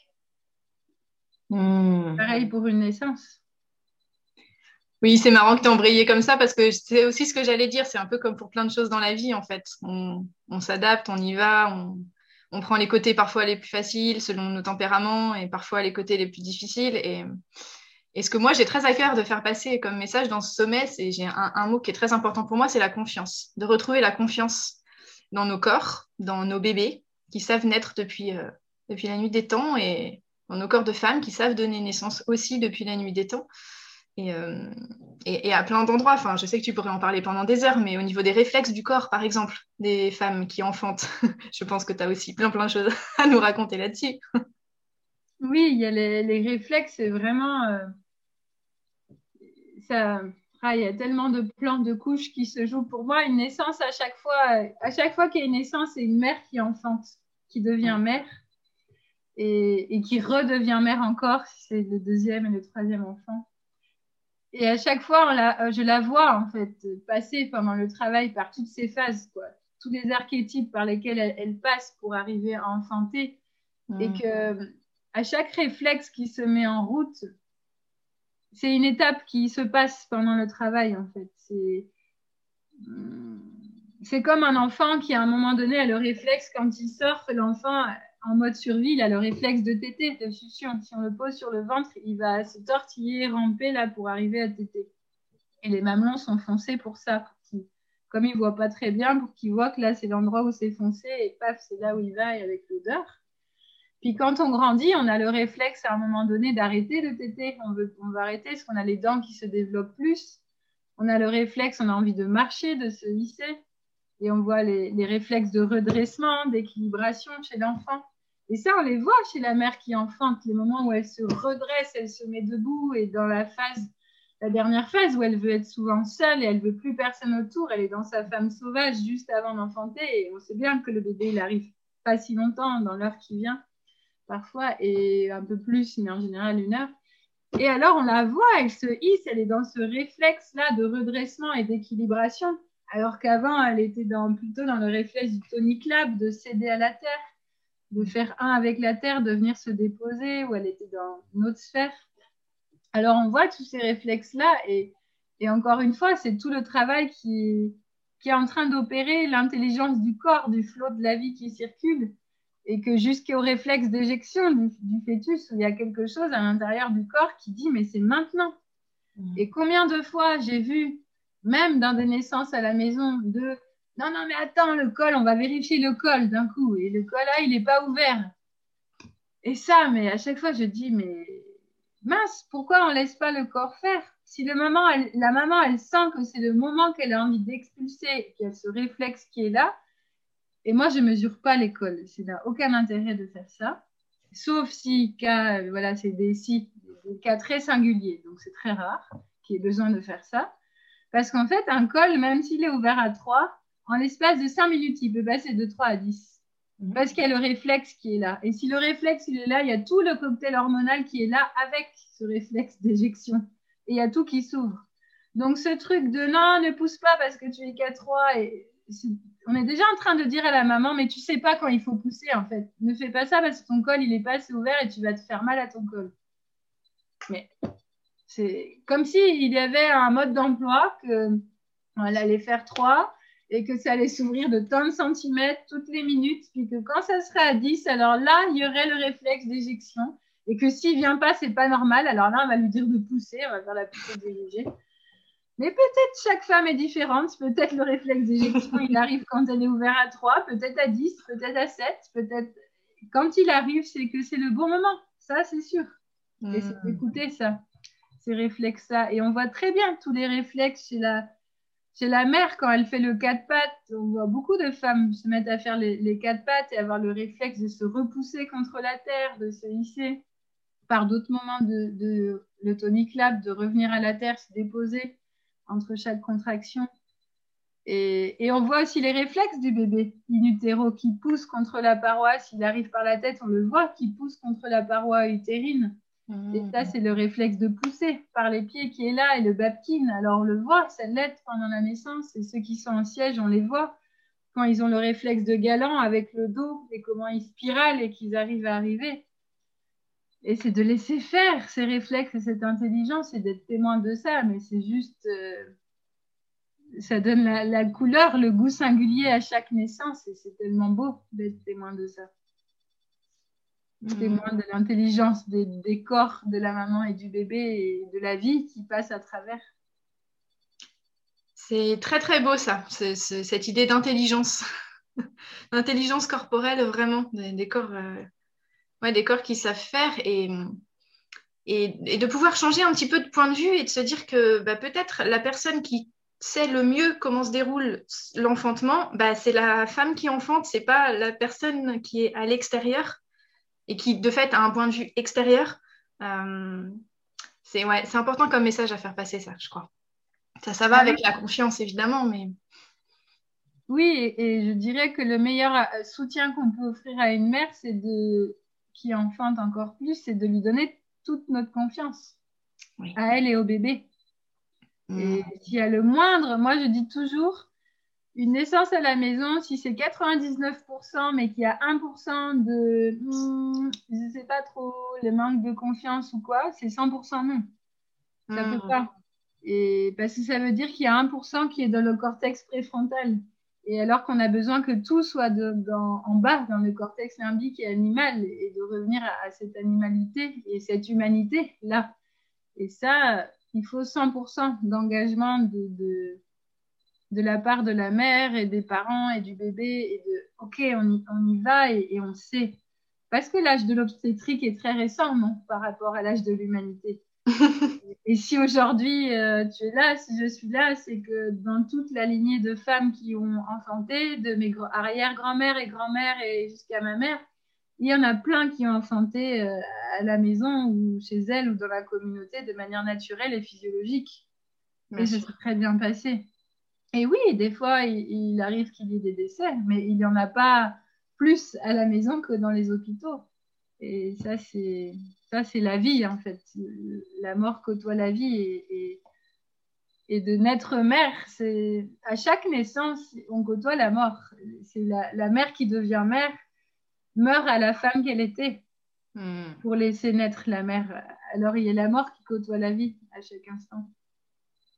Mmh. Pareil pour une naissance. Oui, c'est marrant que tu aies embrayé comme ça parce que c'est aussi ce que j'allais dire. C'est un peu comme pour plein de choses dans la vie, en fait. On, on s'adapte, on y va, on, on prend les côtés parfois les plus faciles selon nos tempéraments et parfois les côtés les plus difficiles. Et, et ce que moi, j'ai très à cœur de faire passer comme message dans ce sommet, c'est j'ai un, un mot qui est très important pour moi, c'est la confiance. De retrouver la confiance dans nos corps, dans nos bébés qui savent naître depuis, euh, depuis la nuit des temps et dans nos corps de femmes qui savent donner naissance aussi depuis la nuit des temps. Et, euh, et, et à plein d'endroits, enfin, je sais que tu pourrais en parler pendant des heures, mais au niveau des réflexes du corps, par exemple, des femmes qui enfantent, je pense que tu as aussi plein plein de choses à nous raconter là-dessus. Oui, il y a les, les réflexes, c'est vraiment... Euh, ça, ah, il y a tellement de plans de couches qui se jouent. Pour moi, une naissance, à chaque fois, à chaque fois qu'il y a une naissance, c'est une mère qui enfante, qui devient mère et, et qui redevient mère encore, si c'est le deuxième et le troisième enfant. Et à chaque fois, on la, je la vois en fait passer pendant le travail par toutes ces phases, quoi, tous les archétypes par lesquels elle, elle passe pour arriver à enfanter, mmh. Et que à chaque réflexe qui se met en route, c'est une étape qui se passe pendant le travail en fait. C'est, c'est comme un enfant qui à un moment donné a le réflexe quand il sort, l'enfant en mode survie, il a le réflexe de téter, de succion. Si on le pose sur le ventre, il va se tortiller, ramper là pour arriver à téter. Et les mamelons sont foncés pour ça. Pour comme il ne voit pas très bien, pour qu'il voit que là, c'est l'endroit où c'est foncé et paf, c'est là où il va et avec l'odeur. Puis quand on grandit, on a le réflexe à un moment donné d'arrêter de téter. On veut, on veut arrêter parce qu'on a les dents qui se développent plus. On a le réflexe, on a envie de marcher, de se hisser. Et on voit les, les réflexes de redressement, d'équilibration chez l'enfant. Et ça, on les voit chez la mère qui enfante, les moments où elle se redresse, elle se met debout et dans la phase, la dernière phase où elle veut être souvent seule et elle veut plus personne autour, elle est dans sa femme sauvage juste avant d'enfanter et on sait bien que le bébé, il arrive pas si longtemps dans l'heure qui vient, parfois, et un peu plus, mais en général une heure. Et alors, on la voit, elle se hisse, elle est dans ce réflexe-là de redressement et d'équilibration. Alors qu'avant, elle était dans, plutôt dans le réflexe du tonic clap, de céder à la terre, de faire un avec la terre, de venir se déposer, où elle était dans une autre sphère. Alors, on voit tous ces réflexes-là, et, et encore une fois, c'est tout le travail qui, qui est en train d'opérer l'intelligence du corps, du flot de la vie qui circule. et que jusqu'au réflexe d'éjection du, du fœtus, où il y a quelque chose à l'intérieur du corps qui dit mais c'est maintenant. Mmh. Et combien de fois j'ai vu, même dans des naissances à la maison, de non, non, mais attends, le col, on va vérifier le col d'un coup. Et le col, là, il n'est pas ouvert. Et ça, mais à chaque fois, je dis, mais mince, pourquoi on ne laisse pas le corps faire? Si le maman, elle, la maman, elle sent que c'est le moment qu'elle a envie d'expulser, qu'il y a ce réflexe qui est là, et moi, je ne mesure pas les cols. Ça n'a aucun intérêt de faire ça. Sauf si, cas, voilà, c'est des, si, des cas très singuliers, donc c'est très rare qu'il y ait besoin de faire ça. Parce qu'en fait, un col, même s'il est ouvert à trois, en l'espace de cinq minutes, il peut passer de trois à dix. Mmh. Parce qu'il y a le réflexe qui est là. Et si le réflexe il est là, il y a tout le cocktail hormonal qui est là avec ce réflexe d'éjection. Et il y a tout qui s'ouvre. Donc ce truc de non, ne pousse pas parce que tu es qu'à trois. Et on est déjà en train de dire à la maman, mais tu sais pas quand il faut pousser en fait. Ne fais pas ça parce que ton col il est pas assez ouvert et tu vas te faire mal à ton col. Mais c'est comme s'il y avait un mode d'emploi qu'on allait faire trois et que ça allait s'ouvrir de tant de centimètres toutes les minutes, puis que quand ça serait à dix, alors là, il y aurait le réflexe d'éjection, et que s'il ne vient pas, c'est pas normal, alors là, on va lui dire de pousser, on va faire la poussée dirigée. Mais peut-être chaque femme est différente, peut-être le réflexe d'éjection, il arrive quand elle est ouverte à trois, peut-être à dix, peut-être à sept, peut-être... Quand il arrive, c'est que c'est le bon moment, ça, c'est sûr. Mmh. Et c'est d'écouter ça, ces réflexes-là. Et on voit très bien tous les réflexes chez la... Chez la mère, quand elle fait le quatre pattes, on voit beaucoup de femmes se mettre à faire les, les quatre pattes et avoir le réflexe de se repousser contre la terre, de se hisser. Par d'autres moments de, de le tonic lap, de revenir à la terre, se déposer entre chaque contraction. Et, et on voit aussi les réflexes du bébé in utero qui pousse contre la paroi. S'il arrive par la tête, on le voit qui pousse contre la paroi utérine. Mmh. Et ça, c'est le réflexe de pousser par les pieds qui est là et le babkin. Alors, on le voit, ça l'aide pendant la naissance. Et ceux qui sont en siège, on les voit quand ils ont le réflexe de galant avec le dos et comment ils spiralent et qu'ils arrivent à arriver. Et c'est de laisser faire ces réflexes et cette intelligence et d'être témoin de ça. Mais c'est juste... Euh, ça donne la, la couleur, le goût singulier à chaque naissance. Et c'est tellement beau d'être témoin de ça. Témoin de l'intelligence des, des corps de la maman et du bébé et de la vie qui passe à travers. C'est très très beau ça, c'est, c'est, cette idée d'intelligence, d'intelligence corporelle vraiment, des, des, corps, euh, ouais, des corps qui savent faire et, et, et de pouvoir changer un petit peu de point de vue et de se dire que bah, peut-être la personne qui sait le mieux comment se déroule l'enfantement, bah, c'est la femme qui enfante, c'est pas la personne qui est à l'extérieur et qui, de fait, a un point de vue extérieur. Euh, c'est, ouais, c'est important comme message à faire passer, ça, je crois. Ça, ça va ah, avec oui. La confiance, évidemment, mais... Oui, et, et je dirais que le meilleur soutien qu'on peut offrir à une mère, c'est de, qui enfante encore plus, c'est de lui donner toute notre confiance, oui. À elle et au bébé. Mmh. Et s'il y a le moindre, moi, je dis toujours... Une naissance à la maison, si c'est quatre-vingt-dix-neuf pour cent, mais qu'il y a un pour cent de, hmm, je ne sais pas trop, le manque de confiance ou quoi, c'est cent pour cent non. Ça ne mmh. peut pas. Et parce que ça veut dire qu'il y a un pour cent qui est dans le cortex préfrontal. Et alors qu'on a besoin que tout soit de, dans, en bas, dans le cortex limbique et animal, et de revenir à, à cette animalité et cette humanité-là. Et ça, il faut cent pour cent d'engagement de... de de la part de la mère et des parents et du bébé et de ok on y, on y va et, et on sait parce que l'âge de l'obstétrique est très récent non par rapport à l'âge de l'humanité. Et si aujourd'hui euh, tu es là, si je suis là, c'est que dans toute la lignée de femmes qui ont enfanté, de mes arrière-grand-mères et grand-mères et jusqu'à ma mère, il y en a plein qui ont enfanté euh, à la maison ou chez elles ou dans la communauté de manière naturelle et physiologique. Bien et sûr. Ça s'est très bien passé. Et oui, des fois, il, il arrive qu'il y ait des décès, mais il n'y en a pas plus à la maison que dans les hôpitaux. Et ça, c'est, ça, c'est la vie, en fait. La mort côtoie la vie. Et, et, et de naître mère, c'est, à chaque naissance, on côtoie la mort. C'est la, la mère qui devient mère, meurt à la femme qu'elle était mmh. pour laisser naître la mère. Alors, il y a la mort qui côtoie la vie à chaque instant.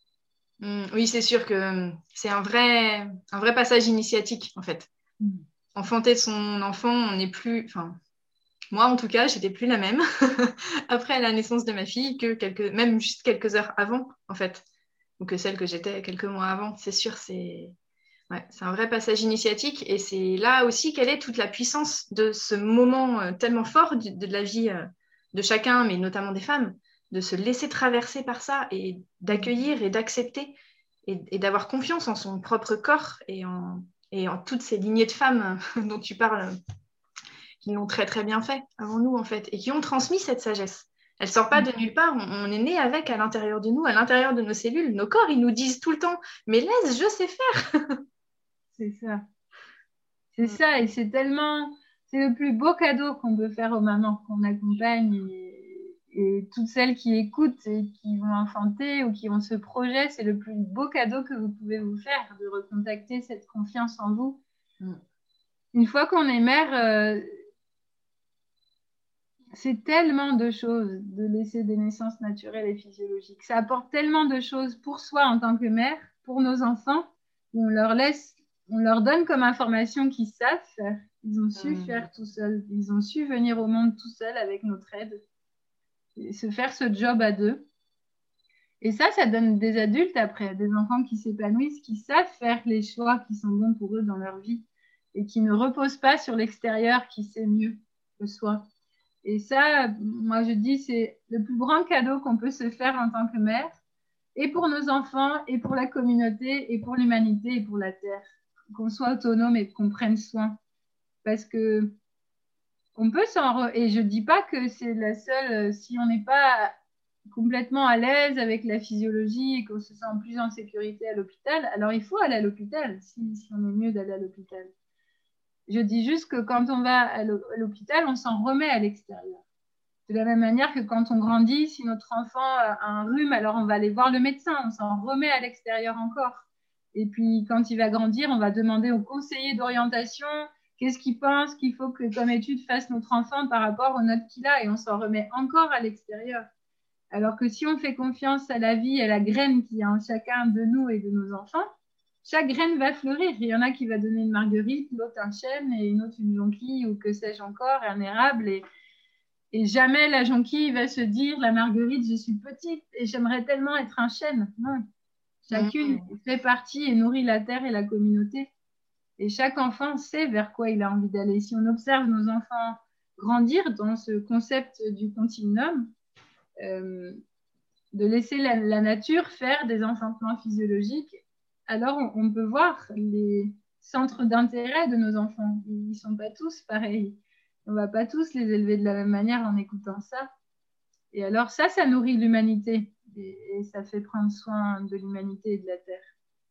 Mmh, oui, c'est sûr que c'est un vrai, un vrai passage initiatique, en fait. Mmh. enfanter son enfant, on n'est plus... Enfin, moi, en tout cas, j'étais plus la même après la naissance de ma fille que quelques, même juste quelques heures avant, en fait, ou que celle que j'étais quelques mois avant. C'est sûr, c'est ouais, c'est un vrai passage initiatique et c'est là aussi quelle est toute la puissance de ce moment euh, tellement fort de, de la vie euh, de chacun, mais notamment des femmes, de se laisser traverser par ça et d'accueillir et d'accepter et, et d'avoir confiance en son propre corps et en, et en toutes ces lignées de femmes dont tu parles qui l'ont très très bien fait avant nous en fait et qui ont transmis cette sagesse. Elle ne sort pas de nulle part, on, on est né avec à l'intérieur de nous, à l'intérieur de nos cellules. Nos corps, ils nous disent tout le temps « mais laisse, je sais faire !» C'est ça. C'est ça et c'est tellement... C'est le plus beau cadeau qu'on peut faire aux mamans qu'on accompagne et, et toutes celles qui écoutent et qui vont enfanter ou qui ont ce projet, c'est le plus beau cadeau que vous pouvez vous faire, de recontacter cette confiance en vous. Mm. Une fois qu'on est mère... Euh, c'est tellement de choses de laisser des naissances naturelles et physiologiques. Ça apporte tellement de choses pour soi en tant que mère, pour nos enfants, où on leur laisse, on leur donne comme information qu'ils savent faire. Ils ont su mmh. faire tout seuls. Ils ont su venir au monde tout seuls avec notre aide et se faire ce job à deux. Et ça, ça donne des adultes après, des enfants qui s'épanouissent, qui savent faire les choix qui sont bons pour eux dans leur vie et qui ne reposent pas sur l'extérieur qui sait mieux que soi. Et ça, moi je dis, c'est le plus grand cadeau qu'on peut se faire en tant que mère, et pour nos enfants, et pour la communauté, et pour l'humanité, et pour la Terre. Qu'on soit autonome et qu'on prenne soin. Parce que on peut s'en... Re... Et je dis pas que c'est la seule... Si on n'est pas complètement à l'aise avec la physiologie et qu'on se sent plus en sécurité à l'hôpital, alors il faut aller à l'hôpital, si, si on est mieux d'aller à l'hôpital. Je dis juste que quand on va à l'hôpital, on s'en remet à l'extérieur. De la même manière que quand on grandit, si notre enfant a un rhume, alors on va aller voir le médecin, on s'en remet à l'extérieur encore. Et puis quand il va grandir, on va demander au conseiller d'orientation qu'est-ce qu'il pense qu'il faut que comme étude fasse notre enfant par rapport aux notes qu'il a, et on s'en remet encore à l'extérieur. Alors que si on fait confiance à la vie, à la graine qu'il y a en chacun de nous et de nos enfants, chaque graine va fleurir. Il y en a qui va donner une marguerite, l'autre un chêne, et une autre une jonquille, ou que sais-je encore, un érable. Et, et jamais la jonquille va se dire, la marguerite, je suis petite et j'aimerais tellement être un chêne. Non. Chacune mmh. fait partie et nourrit la terre et la communauté. Et chaque enfant sait vers quoi il a envie d'aller. Si on observe nos enfants grandir dans ce concept du continuum, euh, de laisser la, la nature faire des enfantements physiologiques, alors on, on peut voir les centres d'intérêt de nos enfants. Ils ne sont pas tous pareils. On ne va pas tous les élever de la même manière en écoutant ça. Et alors ça, ça nourrit l'humanité. Et, et ça fait prendre soin de l'humanité et de la Terre.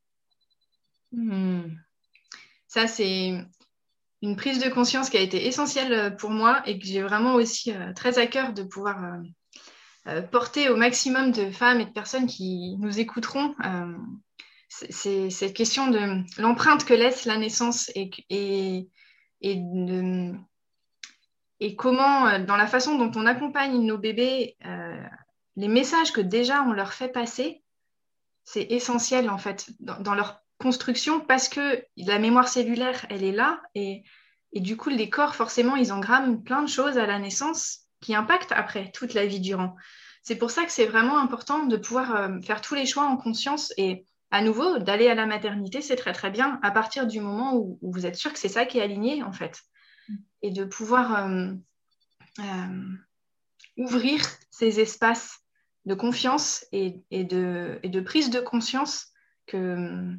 Mmh. Ça, c'est une prise de conscience qui a été essentielle pour moi et que j'ai vraiment aussi euh, très à cœur de pouvoir euh, euh, porter au maximum de femmes et de personnes qui nous écouteront. Euh, c'est cette question de l'empreinte que laisse la naissance et, et, et, de, et comment, dans la façon dont on accompagne nos bébés, euh, les messages que déjà on leur fait passer, c'est essentiel en fait dans, dans leur construction parce que la mémoire cellulaire, elle est là et, et du coup, les corps, forcément, ils engramment plein de choses à la naissance qui impactent après toute la vie durant. C'est pour ça que c'est vraiment important de pouvoir euh, faire tous les choix en conscience et à nouveau, d'aller à la maternité, c'est très très bien à partir du moment où, où vous êtes sûr que c'est ça qui est aligné en fait. Et de pouvoir euh, euh, ouvrir ces espaces de confiance et, et, de, et de prise de conscience que,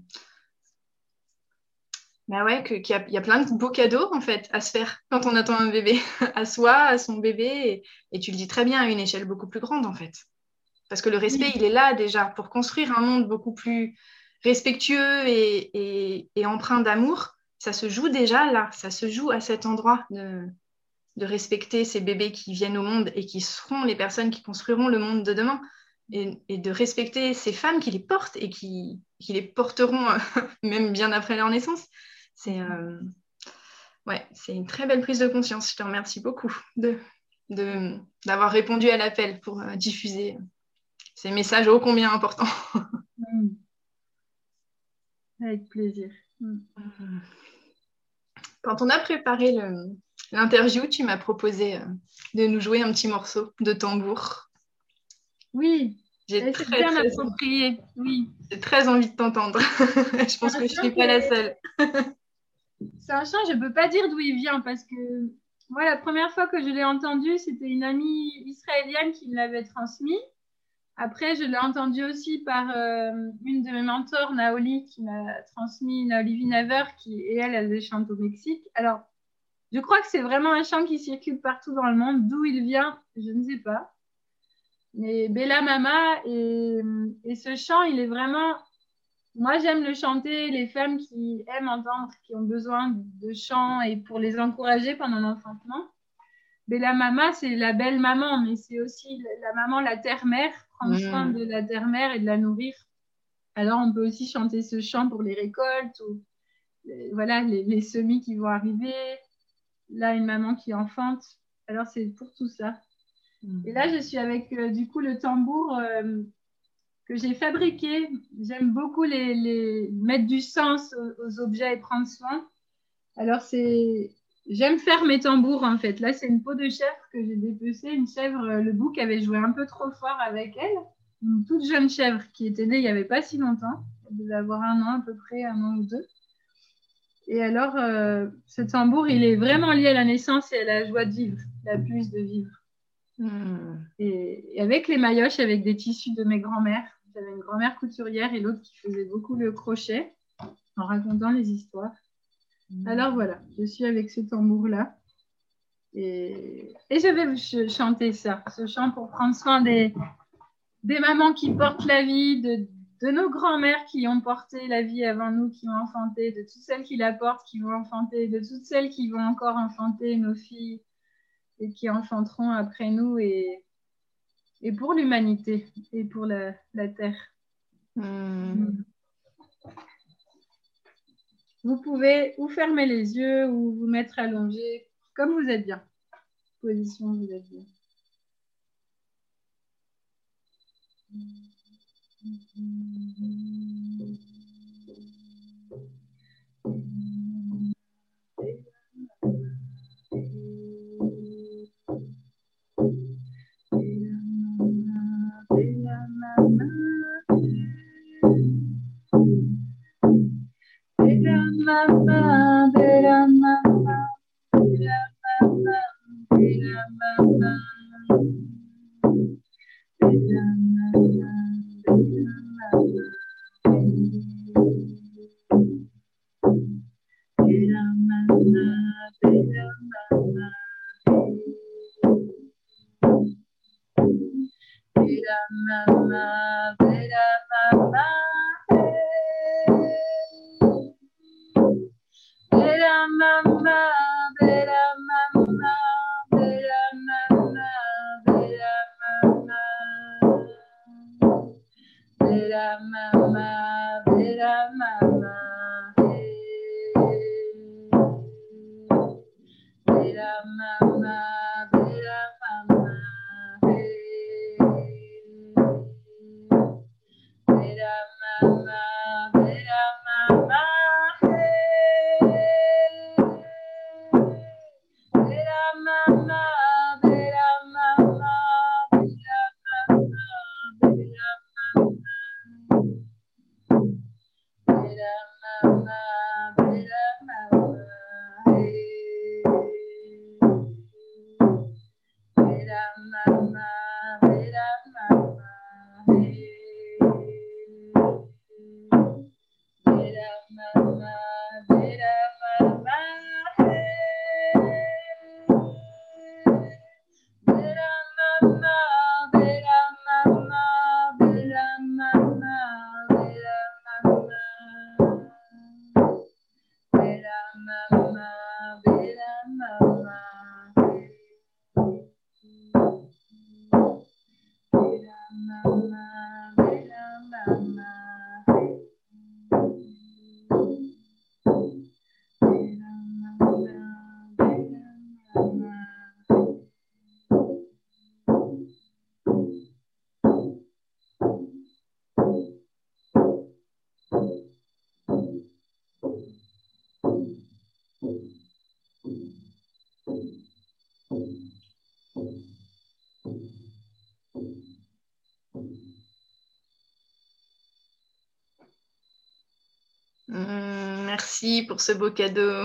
bah ouais, que, qu'il y a, il y a plein de beaux cadeaux en fait à se faire quand on attend un bébé, à soi, à son bébé. Et, et tu le dis très bien à une échelle beaucoup plus grande en fait. Parce que le respect, oui. il est là déjà pour construire un monde beaucoup plus respectueux et, et, et empreint d'amour. Ça se joue déjà là, ça se joue à cet endroit de, de respecter ces bébés qui viennent au monde et qui seront les personnes qui construiront le monde de demain. Et, et de respecter ces femmes qui les portent et qui, qui les porteront même bien après leur naissance. C'est, euh, ouais, c'est une très belle prise de conscience. Je te remercie beaucoup de, de, d'avoir répondu à l'appel pour euh, diffuser ces messages ô combien importants. Mmh. Avec plaisir. Mmh. quand on a préparé le, l'interview, tu m'as proposé euh, de nous jouer un petit morceau de tambour. Oui, j'ai très, très, bien très, approprié. Oui. J'ai très envie de t'entendre. Je pense que je ne suis pas la seule. C'est un chant, je ne peux pas dire d'où il vient parce que moi, la première fois que je l'ai entendu, c'était une amie israélienne qui me l'avait transmis. Après, je l'ai entendu aussi par euh, une de mes mentors, Naoli, qui m'a transmis, Naoli Vinaver, qui, et elle, elle le chante au Mexique. Alors, je crois que c'est vraiment un chant qui circule partout dans le monde. D'où il vient, je ne sais pas. Mais Bella Mama, et, et ce chant, il est vraiment... Moi, j'aime le chanter. Les femmes qui aiment entendre, qui ont besoin de chant et pour les encourager pendant l'enfantement. Bella Mama, c'est la belle maman, mais c'est aussi la maman, la terre-mère, prendre soin de la terre-mère et de la nourrir. Alors, on peut aussi chanter ce chant pour les récoltes ou voilà, les, les semis qui vont arriver. Là, une maman qui enfante. Alors, c'est pour tout ça. Mmh. Et là, je suis avec, euh, du coup, le tambour euh, que j'ai fabriqué. J'aime beaucoup les, les... mettre du sens aux, aux objets et prendre soin. Alors, c'est... J'aime faire mes tambours, en fait. Là, c'est une peau de chèvre que j'ai dépecée. Une chèvre, le bouc avait joué un peu trop fort avec elle. Une toute jeune chèvre qui était née il n'y avait pas si longtemps. Elle devait avoir un an à peu près, un an ou deux. Et alors, euh, ce tambour, il est vraiment lié à la naissance et à la joie de vivre, la plus de vivre. Mmh. Et, et avec les maillotches, avec des tissus de mes grands-mères. J'avais une grand-mère couturière et l'autre qui faisait beaucoup le crochet en racontant les histoires. Mmh. Alors voilà, je suis avec ce tambour-là. Et, et je vais vous chanter ça, ce chant pour prendre soin des, des mamans qui portent la vie, de, de nos grands-mères qui ont porté la vie avant nous, qui ont enfanté, de toutes celles qui la portent, qui vont enfanter, de toutes celles qui vont encore enfanter, nos filles, et qui enfanteront après nous, et, et pour l'humanité, et pour la, la terre. Mmh. Vous pouvez ou fermer les yeux, ou vous mettre allongé, comme vous êtes bien. Position, vous êtes bien. Merci pour ce beau cadeau.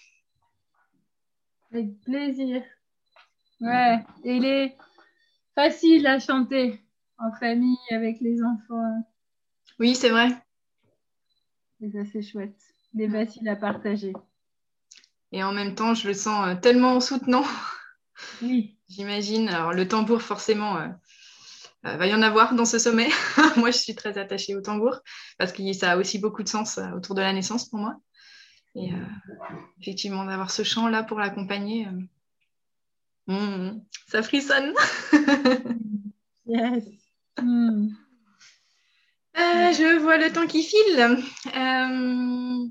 Avec plaisir. Ouais, et il est facile à chanter en famille avec les enfants. Oui, c'est vrai. Et ça, c'est chouette. Il est facile à partager. Et en même temps, je le sens tellement soutenant. Oui. J'imagine. Alors, le tambour, forcément, euh, euh, va y en avoir dans ce sommet. Moi, je suis très attachée au tambour parce que ça a aussi beaucoup de sens euh, autour de la naissance pour moi. Et euh, effectivement, d'avoir ce chant-là pour l'accompagner, euh, mmh, ça frissonne. Yes. Mmh. Euh, je vois le temps qui file. Euh,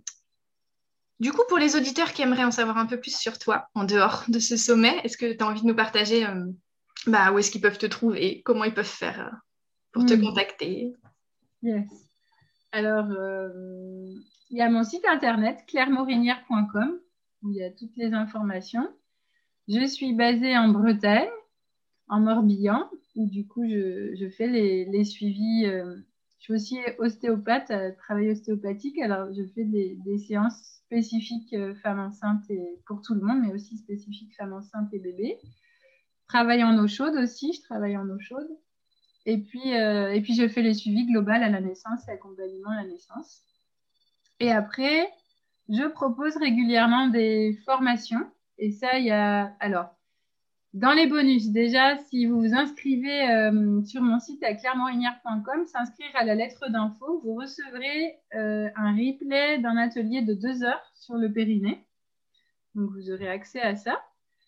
du coup, pour les auditeurs qui aimeraient en savoir un peu plus sur toi, en dehors de ce sommet, est-ce que tu as envie de nous partager euh, bah, où est-ce qu'ils peuvent te trouver, comment ils peuvent faire euh, pour mmh. te contacter? Yes. Alors, euh, il y a mon site internet claire morinière point com où il y a toutes les informations. Je suis basée en Bretagne, en Morbihan, où du coup, je, je fais les, les suivis. Euh, je suis aussi ostéopathe, euh, travail ostéopathique. Alors, je fais des, des séances spécifiques euh, femmes enceintes et pour tout le monde, mais aussi spécifiques femmes enceintes et bébés. Travaille en eau chaude aussi, je travaille en eau chaude. Et puis, euh, et puis, je fais les suivis globaux à la naissance et accompagnement à la naissance. Et après, je propose régulièrement des formations. Et ça, il y a... Alors, dans les bonus, déjà, si vous vous inscrivez euh, sur mon site à claire morinière point com, s'inscrire à la lettre d'info, vous recevrez euh, un replay d'un atelier de deux heures sur le périnée. Donc, vous aurez accès à ça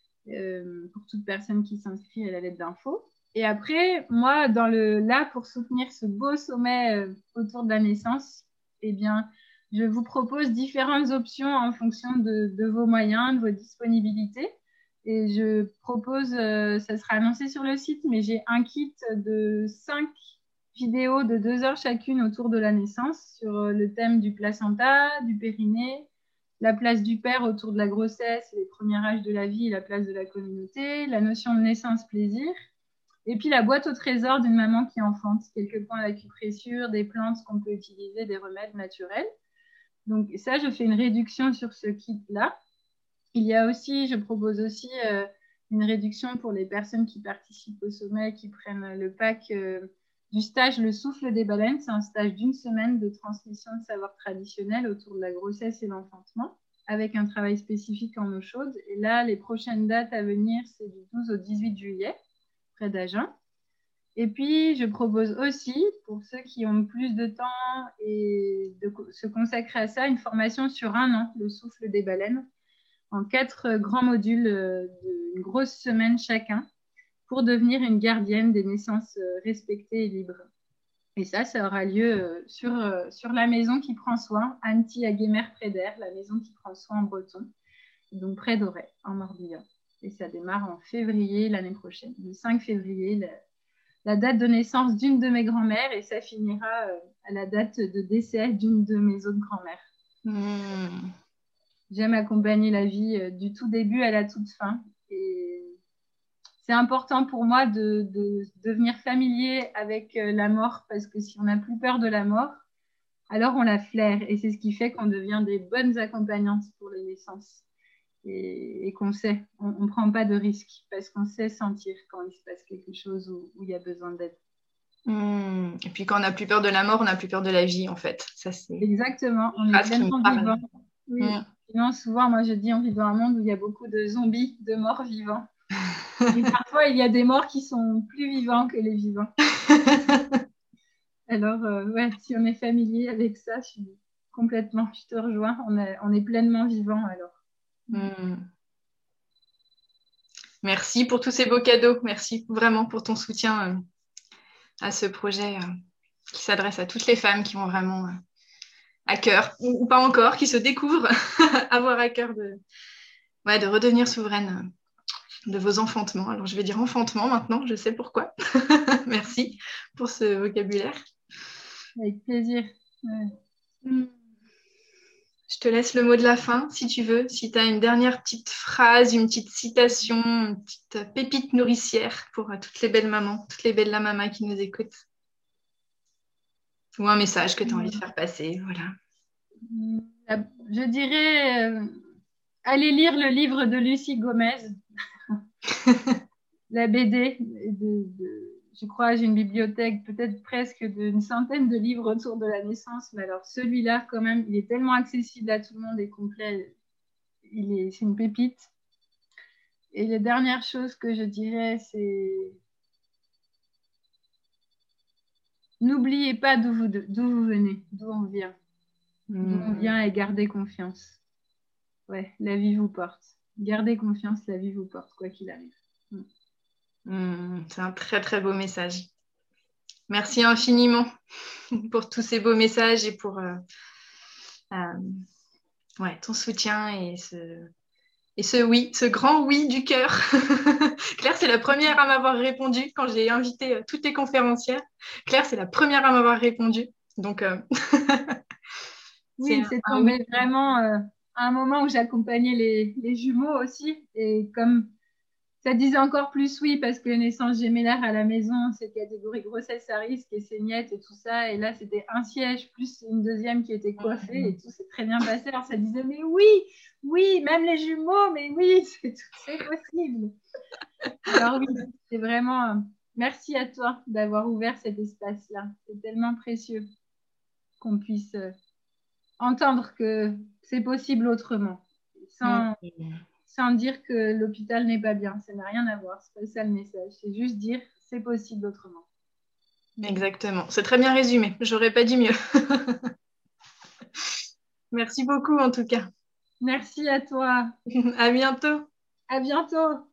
euh, pour toute personne qui s'inscrit à la lettre d'info. Et après, moi, dans le, là, pour soutenir ce beau sommet euh, autour de la naissance, eh bien, je vous propose différentes options en fonction de, de vos moyens, de vos disponibilités. Et je propose, euh, ça sera annoncé sur le site, mais j'ai un kit de cinq vidéos de deux heures chacune autour de la naissance sur le thème du placenta, du périnée, la place du père autour de la grossesse, les premiers âges de la vie et la place de la communauté, la notion de naissance-plaisir, et puis la boîte au trésor d'une maman qui enfante, quelques points d'acupressure, des plantes qu'on peut utiliser, des remèdes naturels. Donc ça, je fais une réduction sur ce kit-là. Il y a aussi, je propose aussi euh, une réduction pour les personnes qui participent au sommet, qui prennent le pack euh, du stage Le Souffle des Baleines. C'est un stage d'une semaine de transmission de savoir traditionnel autour de la grossesse et l'enfantement, avec un travail spécifique en eau chaude. Et là, les prochaines dates à venir, c'est du douze au dix-huit juillet, près d'Agen. Et puis, je propose aussi, pour ceux qui ont plus de temps et de se consacrer à ça, une formation sur un an, Le Souffle des Baleines, en quatre grands modules d'une grosse semaine chacun pour devenir une gardienne des naissances respectées et libres. Et ça, ça aura lieu sur, sur la maison qui prend soin, Anti à Guémer-Prédère, la maison qui prend soin en breton, donc près d'Auray, en Morbihan. Et ça démarre en février l'année prochaine, le cinq février, la, la date de naissance d'une de mes grand-mères, et ça finira à la date de décès d'une de mes autres grand-mères. Mmh. J'aime accompagner la vie euh, du tout début à la toute fin. Et c'est important pour moi de, de devenir familier avec euh, la mort, parce que si on n'a plus peur de la mort, alors on la flaire. Et c'est ce qui fait qu'on devient des bonnes accompagnantes pour les naissances. Et, et qu'on sait, on ne prend pas de risques, parce qu'on sait sentir quand il se passe quelque chose où, où il y a besoin d'aide. Mmh. Et puis quand on n'a plus peur de la mort, on n'a plus peur de la vie, en fait. Ça, c'est... Exactement, on est pleinement vivant. Oui. Mmh. Sinon, souvent, moi, je dis, on vit dans un monde où il y a beaucoup de zombies, de morts vivants. Et parfois, il y a des morts qui sont plus vivants que les vivants. Alors, euh, ouais, si on est familier avec ça, je suis complètement, je te rejoins, on est, on est pleinement vivant alors. Mmh. Merci pour tous ces beaux cadeaux. Merci vraiment pour ton soutien euh, à ce projet euh, qui s'adresse à toutes les femmes qui ont vraiment... Euh, à cœur, ou, ou pas encore, qui se découvrent, avoir à cœur de, ouais, de redevenir souveraine de vos enfantements. Alors, je vais dire enfantement maintenant, je sais pourquoi. Merci pour ce vocabulaire. Avec plaisir. Ouais. Je te laisse le mot de la fin, si tu veux. Si tu as une dernière petite phrase, une petite citation, une petite pépite nourricière pour toutes les belles mamans, toutes les belles mamas qui nous écoutent. Ou un message que tu as envie de faire passer, voilà. Je dirais, euh, allez lire le livre de Lucie Gomez, la B D. De, de, je crois j'ai une bibliothèque peut-être presque d'une centaine de livres autour de la naissance, mais alors celui-là, quand même, il est tellement accessible à tout le monde et complet. Il est, c'est une pépite. Et la dernière chose que je dirais, c'est n'oubliez pas d'où vous, d'où vous venez, d'où on vient. D'où on vient et gardez confiance. Ouais, la vie vous porte. Gardez confiance, la vie vous porte, quoi qu'il arrive. Mm. Mmh, c'est un très très beau message. Merci infiniment pour tous ces beaux messages et pour euh, euh, ouais, ton soutien et ce, et ce oui, ce grand oui du cœur. Claire, c'est la première à m'avoir répondu quand j'ai invité euh, toutes les conférencières. Claire, c'est la première à m'avoir répondu. Donc, euh... oui, c'est tombé oui. vraiment euh, à un moment où j'accompagnais les, les jumeaux aussi. Et comme ça disait encore plus oui, parce que les naissances gémellaires à la maison, c'est catégorie grossesse à risque et saignette et tout ça. Et là, c'était un siège plus une deuxième qui était coiffée et tout s'est très bien passé. Alors, ça disait, mais oui, oui, même les jumeaux, mais oui, c'est, c'est possible. Alors oui, c'est vraiment... Merci à toi d'avoir ouvert cet espace-là. C'est tellement précieux qu'on puisse entendre que c'est possible autrement, sans... Mmh. Sans dire que l'hôpital n'est pas bien. Ça n'a rien à voir. C'est pas ça le message. C'est juste dire c'est possible autrement. Exactement. C'est très bien résumé. J'aurais pas dit mieux. Merci beaucoup en tout cas. Merci à toi. À bientôt. À bientôt.